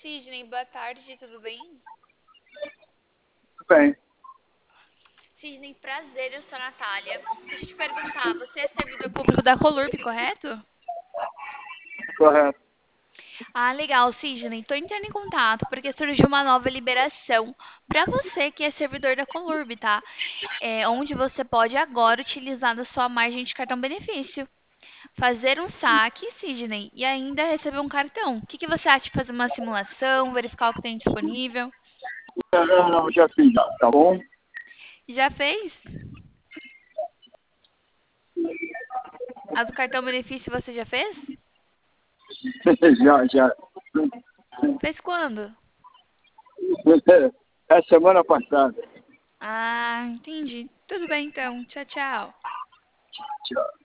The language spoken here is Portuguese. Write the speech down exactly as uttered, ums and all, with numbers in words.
Sidney, boa tarde, tudo bem? Tudo bem, Sidney, prazer, eu sou a Natália. Deixa eu te perguntar, você é servidor público da Colurb, correto? correto. Ah, legal, Sidney. Estou entrando em contato porque surgiu uma nova liberação para você que é servidor da Colurb, tá? É, onde você pode agora utilizar da sua margem de cartão benefício. Fazer um saque, Sidney, e ainda receber um cartão. O que que você acha de fazer uma simulação, verificar o que tem disponível? Não, não, não, já fiz já, tá bom? Já fez? A do cartão benefício você já fez? já, já. Fez quando? É semana passada. Ah, entendi. Tudo bem então. Tchau, tchau. Tchau.